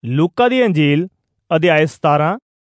ਲੂਕਾ ਦੀ ਅੰਜੀਲ ਅਧਿਆਇ 17।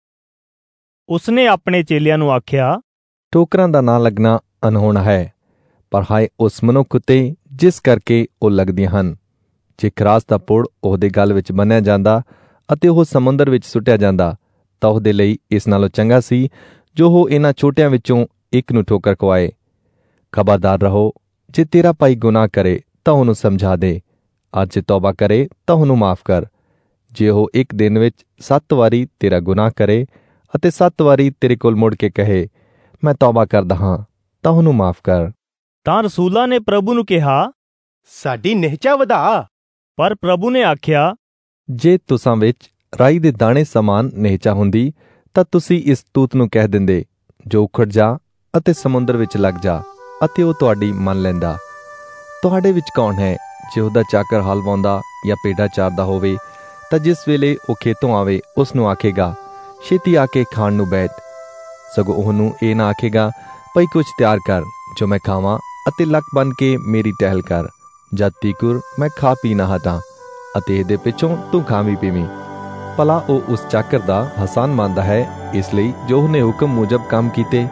ਉਸਨੇ ਆਪਣੇ ਚੇਲਿਆਂ ਨੂੰ ਆਖਿਆ, ਠੋਕਰਾਂ ਦਾ ਨਾ ਲੱਗਣਾ ਅਨਹੋਣਾ ਹੈ, ਪਰ ਹਾਏ ਉਸ ਮਨੁੱਖ ਉੱਤੇ ਜਿਸ ਕਰਕੇ ਉਹ ਲੱਗਦੀਆਂ ਹਨ। ਜੇ ਖਰਾਸ ਦਾ ਪੁੜ ਉਹਦੇ ਗਲ ਵਿੱਚ ਬੰਨ੍ਹਿਆ ਜਾਂਦਾ ਅਤੇ ਉਹ ਸਮੁੰਦਰ ਵਿੱਚ ਸੁੱਟਿਆ ਜਾਂਦਾ, ਤਾਂ ਉਹਦੇ ਲਈ ਇਸ ਨਾਲੋਂ ਚੰਗਾ ਸੀ ਜੋ ਉਹ ਇਹਨਾਂ ਛੋਟਿਆਂ ਵਿੱਚੋਂ ਇੱਕ ਨੂੰ ਠੋਕਰ ਖਵਾਏ। ਖਬਰਦਾਰ ਰਹੋ, ਜੇ ਤੇਰਾ ਭਾਈ ਗੁਨਾਹ ਕਰੇ ਤਾਂ ਉਹਨੂੰ ਸਮਝਾ ਦੇ, ਅੱਜ ਜੇ ਤੌਬਾ ਕਰੇ ਤਾਂ ਉਹਨੂੰ ਮਾਫ਼ ਕਰ। ਜੇ ਉਹ ਇੱਕ ਦਿਨ ਵਿੱਚ 7 ਵਾਰੀ ਤੇਰਾ ਗੁਨਾਹ ਕਰੇ ਅਤੇ 7 ਵਾਰੀ ਤੇਰੇ ਕੋਲ ਮੁੜ ਕੇ ਕਹੇ, ਮੈਂ ਤੌਬਾ ਕਰਦਾ ਹਾਂ, ਤਾਂ ਉਹਨੂੰ ਮਾਫ਼ ਕਰ। ਤਾਂ ਰਸੂਲਾਂ ਨੇ ਪ੍ਰਭੂ ਨੂੰ ਕਿਹਾ, ਸਾਡੀ ਨਿਹਚਾ ਵਧਾ। ਪਰ ਪ੍ਰਭੂ ਨੇ ਆਖਿਆ, ਜੇ ਤੁਸਾਂ ਵਿੱਚ ਰਾਈ ਦੇ ਦਾਣੇ ਸਮਾਨ ਨਿਹਚਾ ਹੁੰਦੀ ਤਾਂ ਤੁਸੀਂ ਇਸ ਤੂਤ ਨੂੰ ਕਹਿ ਦਿੰਦੇ, ਜੋ ਉਖੜ ਜਾ ਅਤੇ ਸਮੁੰਦਰ ਵਿੱਚ ਲੱਗ ਜਾ, ਅਤੇ ਉਹ ਤੁਹਾਡੀ ਮੰਨ ਲੈਂਦਾ। ਤੁਹਾਡੇ ਵਿੱਚ ਕੌਣ ਹੈ ਜੇ ਉਹਦਾ ਚਾਕਰ ਹਲ ਵਾਉਂਦਾ ਜਾਂ ਭੇਡਾਂ ਚਾਰਦਾ ਹੋਵੇ, ਤਾਂ ਜਿਸ ਵੇਲੇ ਉਹ ਖੇਤੋਂ ਆਵੇ ਉਸ ਨੂੰ ਆਖੇਗਾ, ਛੇਤੀ ਆ ਕੇ ਖਾਣ ਨੂੰ ਬੈਠ? ਸਗੋਂ ਉਹਨੂੰ ਇਹ ਨਾ ਆਖੇਗਾ, ਭਈ ਕੁਝ ਤਿਆਰ ਕਰ ਜੋ ਮੈਂ ਖਾਵਾਂ, ਅਤੇ ਲੱਕ ਬੰਨ ਕੇ ਮੇਰੀ ਟਹਿਲ ਕਰ, ਜਦ ਤੀਕਰ ਮੈਂ ਖਾ ਪੀ ਨਾ ਹਟਾਂ, ਅਤੇ ਇਹਦੇ ਪਿੱਛੋਂ ਤੂੰ ਖਾਵੀਂ ਪੀਵੀਂ। ਭਲਾ ਉਹ ਉਸ ਚਾਕਰ ਦਾ ਹਸਾਨ ਮੰਨਦਾ ਹੈ, ਇਸ ਲਈ ਜੋ ਉਹਨੇ ਹੁਕਮ ਮੁਜਬ ਕੰਮ ਕੀਤੇ।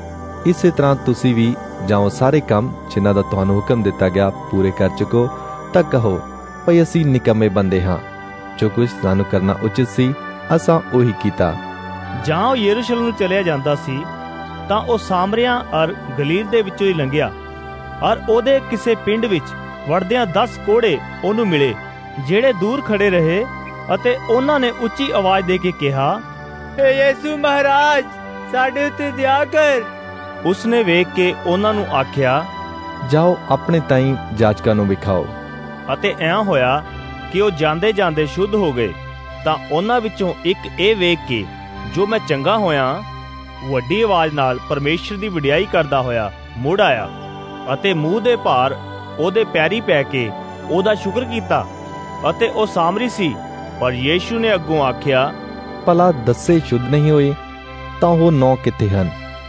ਇਸੇ ਤਰ੍ਹਾਂ ਤੁਸੀਂ ਵੀ ਜਾਓ, ਸਾਰੇ ਕੰਮ ਜਿਨ੍ਹਾਂ ਦਾ ਤੁਹਾਨੂੰ ਹੁਕਮ ਦਿੱਤਾ ਗਿਆ ਪੂਰੇ ਕਰ ਚੁੱਕੋ, ਤਾਂ ਕਹੋ, ਭਈ ਅਸੀਂ ਨਿਕੰਮੇ ਬੰਦੇ ਹਾਂ। ਜੋ ਕੁਝ ਸਾਨੂੰ ਕਰਨਾ ਉਚਿਤ ਸੀ, ਅਸਾਂ ਉਹੀ ਕੀਤਾ। ਜਾਂ ਉਹ ਯਰੂਸ਼ਲਮ ਨੂੰ ਚਲਿਆ ਜਾਂਦਾ ਸੀ, ਤਾਂ ਉਹ ਸਾਮਰੀਆਂ ਅਰ ਗਲੀਲ ਦੇ ਵਿੱਚੋਂ ਹੀ ਲੰਘਿਆ, ਅਰ ਉਹਦੇ ਕਿਸੇ ਪਿੰਡ ਵਿੱਚ ਵੜਦਿਆਂ 10 ਕੋਹੜੇ ਉਹਨੂੰ ਮਿਲੇ, ਜਿਹੜੇ ਦੂਰ ਖੜੇ ਰਹੇ, ਅਤੇ ਉਹਨਾਂ ਨੇ ਉੱਚੀ ਆਵਾਜ਼ ਦੇ ਕੇ ਕਿਹਾ, ਏ ਯਿਸੂ ਮਹਾਰਾਜ, ਸਾਡੇ ਉੱਤੇ ਦਇਆ ਕਰ। ਉਸਨੇ ਵੇਖ ਕੇ ਉਹਨਾਂ ਨੂੰ ਆਖਿਆ, ਜਾਓ ਆਪਣੇ ਤਾਈਂ ਜਾਚਕਾਂ ਨੂੰ ਵਿਖਾਓ। ਅਤੇ ਇਉਂ ਹੋਇਆ ਕਿ ਉਹ ਜਾਂਦੇ ਜਾਂਦੇ ਸ਼ੁੱਧ ਹੋ ਗਏ। ਤਾਂ ਉਹਨਾਂ ਵਿੱਚੋਂ ਇੱਕ ਇਹ ਵੇਖ ਕੇ ਜੋ ਮੈਂ ਚੰਗਾ ਹੋਇਆ, ਵੱਡੀ ਆਵਾਜ਼ ਨਾਲ ਪਰਮੇਸ਼ਰ ਦੀ ਵਡਿਆਈ ਕਰਦਾ ਹੋਇਆ ਮੁੜ ਆਇਆ, ਅਤੇ ਮੂੰਹ ਦੇ ਭਾਰ ਉਹਦੇ ਪੈਰੀ ਪੈ ਕੇ ਉਹਦਾ ਸ਼ੁਕਰ ਕੀਤਾ। ਅਤੇ ਉਹ ਸਾਮਰੀ ਸੀ। ਪਰ ਯੀਸ਼ੂ ਨੇ ਅੱਗੋਂ ਆਖਿਆ, ਭਲਾ ਦੱਸੇ ਸ਼ੁੱਧ ਨਹੀਂ ਹੋਏ, ਤਾਂ ਉਹ 9 ਕਿੱਥੇ ਹਨ?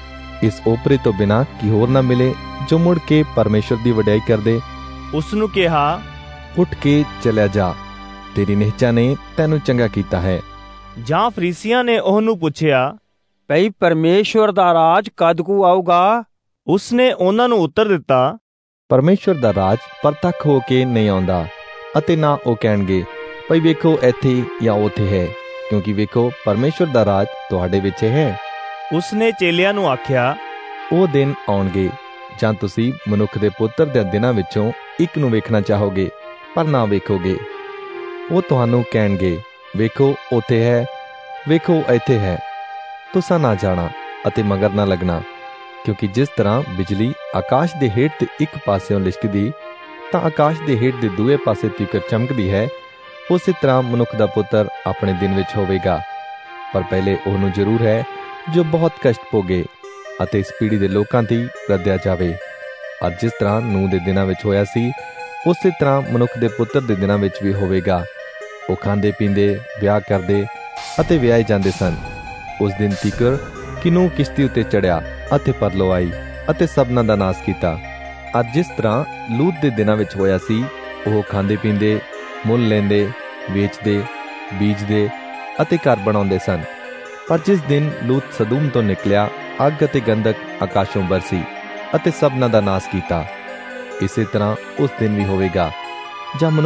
ਇਸ ਓਪਰੇ ਤੋਂ ਬਿਨਾਂ ਕੀ ਹੋਰ ਨਾ ਮਿਲੇ ਜੋ ਮੁੜ ਕੇ ਪਰਮੇਸ਼ਰ ਦੀ ਵਡਿਆਈ ਕਰਦੇ? ਉਸ ਨੂੰ ਕਿਹਾ, ਉੱਠ ਕੇ ਚਲਿਆ ਜਾ, ਤੇਰੀ ਨਿਹਚਾ ਨੇ ਤੈਨੂੰ ਚੰਗਾ ਕੀਤਾ ਹੈ। ਜਾਂ ਫਰੀਸੀਆਂ ਨੇ ਉਹਨੂੰ ਪੁੱਛਿਆ, ਭਈ ਪਰਮੇਸ਼ਵਰ ਦਾ ਰਾਜ ਕਦ ਕੁ ਆਊਗਾ? ਉਸਨੇ ਉਹਨਾਂ ਨੂੰ ਉੱਤਰ ਦਿੱਤਾ, ਪਰਮੇਸ਼ਵਰ ਦਾ ਰਾਜ ਪ੍ਰਤੱਖ ਹੋ ਕੇ ਨਹੀਂ ਆਉਂਦਾ, ਅਤੇ ਨਾ ਉਹ ਕਹਿਣਗੇ, ਭਈ ਵੇਖੋ ਇੱਥੇ ਜਾਂ ਉੱਥੇ ਹੈ, ਕਿਉਂਕਿ ਵੇਖੋ ਪਰਮੇਸ਼ਵਰ ਦਾ ਰਾਜ ਤੁਹਾਡੇ ਵਿੱਚ ਹੈ। ਉਸਨੇ ਚੇਲਿਆਂ ਨੂੰ ਆਖਿਆ, ਉਹ ਦਿਨ ਆਉਣਗੇ ਜਾਂ ਤੁਸੀਂ ਮਨੁੱਖ ਦੇ ਪੁੱਤਰ ਦੇ ਦਿਨਾਂ ਵਿੱਚੋਂ ਇੱਕ ਨੂੰ ਵੇਖਣਾ ਚਾਹੋਗੇ, ਪਰ ਨਾ ਵੇਖੋਗੇ। ਉਹ ਤੁਹਾਨੂੰ ਕਹਿਣਗੇ, ਵੇਖੋ ਉੱਥੇ ਹੈ, ਵੇਖੋ ਇੱਥੇ ਹੈ। ਤੁਸਾਂ ਨਾ ਜਾਣਾ ਅਤੇ ਮਗਰ ਨਾ ਲੱਗਣਾ, ਕਿਉਂਕਿ ਜਿਸ ਤਰ੍ਹਾਂ ਬਿਜਲੀ ਆਕਾਸ਼ ਦੇ ਹੇਠ ਤੇ ਇੱਕ ਪਾਸਿਓਂ ਲਿਸ਼ਕਦੀ, ਤਾਂ ਆਕਾਸ਼ ਦੇ ਹੇਠ ਦੇ ਦੂਏ ਪਾਸੇ ਤੀਕਰ ਚਮਕਦੀ ਹੈ, ਉਸੇ ਤਰ੍ਹਾਂ ਮਨੁੱਖ ਦਾ ਪੁੱਤਰ ਆਪਣੇ ਦਿਨ ਵਿੱਚ ਹੋਵੇਗਾ। ਪਰ ਪਹਿਲੇ ਉਹਨੂੰ ਜ਼ਰੂਰ ਹੈ ਜੋ ਬਹੁਤ ਕਸ਼ਟ ਭੋਗੇ ਅਤੇ ਇਸ ਪੀੜ੍ਹੀ ਦੇ ਲੋਕਾਂ ਦੀ ਰੱਦਿਆ ਜਾਵੇ। ਅੱਜ ਜਿਸ ਤਰ੍ਹਾਂ ਨੂਹ ਦੇ ਦਿਨਾਂ ਵਿੱਚ ਹੋਇਆ ਸੀ, ਉਸੇ ਤਰ੍ਹਾਂ ਮਨੁੱਖ ਦੇ ਪੁੱਤਰ ਦੇ ਦਿਨਾਂ ਵਿੱਚ ਵੀ ਹੋਵੇਗਾ। ਉਹ ਖਾਂਦੇ ਪੀਂਦੇ, ਵਿਆਹ ਕਰਦੇ ਅਤੇ ਵਿਆਹੇ ਜਾਂਦੇ ਸਨ, ਉਸ ਦਿਨ ਤੀਕਰ ਕਿ ਨੂਹ ਕਿਸ਼ਤੀ ਉੱਤੇ ਚੜ੍ਹਿਆ ਅਤੇ ਪਰਲੋ ਆਈ ਅਤੇ ਸਭਨਾਂ ਦਾ ਨਾਸ ਕੀਤਾ। ਅੱਜ ਜਿਸ ਤਰ੍ਹਾਂ ਲੂਤ ਦੇ ਦਿਨਾਂ ਵਿੱਚ ਹੋਇਆ ਸੀ, ਉਹ ਖਾਂਦੇ ਪੀਂਦੇ, ਮੁੱਲ ਲੈਂਦੇ, ਵੇਚਦੇ, ਬੀਜਦੇ ਅਤੇ ਘਰ ਬਣਾਉਂਦੇ ਸਨ। ਪਰ ਜਿਸ ਦਿਨ ਲੂਤ ਸਦੂਮ ਤੋਂ ਨਿਕਲਿਆ, ਅੱਗ ਅਤੇ ਗੰਧਕ ਆਕਾਸ਼ੋਂ ਬਰਸੀ ਅਤੇ ਸਭਨਾਂ ਦਾ ਨਾਸ ਕੀਤਾ। ਇਸੇ ਤਰ੍ਹਾਂ ਉਸ ਦਿਨ ਵੀ ਹੋਵੇਗਾ, ਜਾਂ